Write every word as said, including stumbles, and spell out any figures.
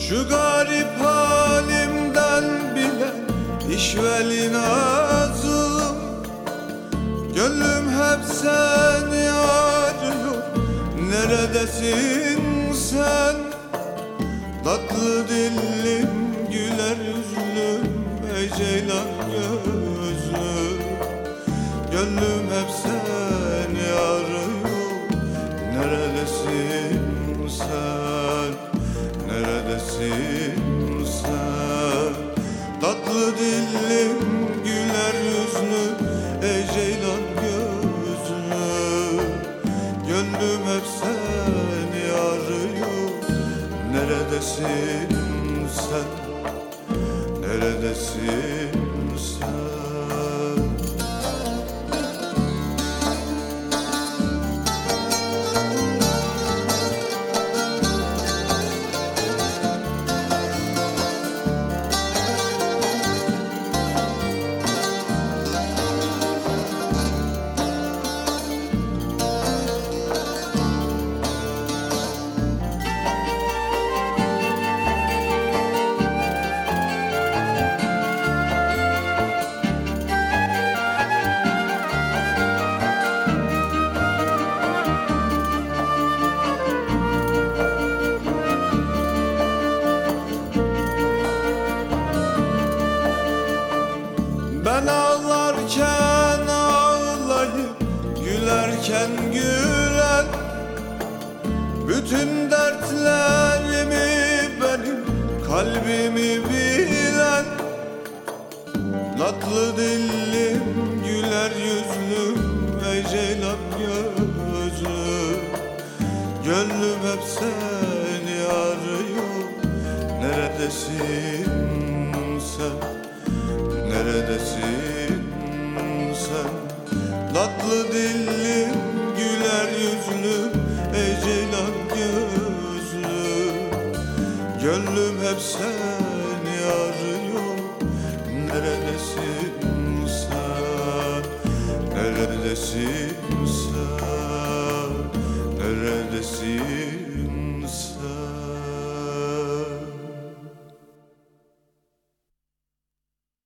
Şu garip halimden bilen işveli nazım, gönlüm hep seni arıyor. Neredesin sen? Tatlı dillim, güler yüzlüm, ey ceylan gözlüm. Gönlüm hep seni arıyor. Neredesin sen? Neredesin sen? Tatlı dillim, güler yüzlüm, ey ceylan gözlüm. Gönlüm hep seni arıyor. Neredesin sen? Neredesin sen? Ben ağlarken ağlayıp gülerken gülen, bütün dertlerimi benim kalbimi bilen, tatlı dillim, güler yüzlüm, ey ceylan gözlüm. Gönlüm hep seni arıyor. Neredesin sen? Neredesin sen? Tatlı dillim, güler yüzlüm, ey ceylan gözlüm. Gönlüm hep seni arıyor. Neredesin sen? Neredesin sen? Neredesin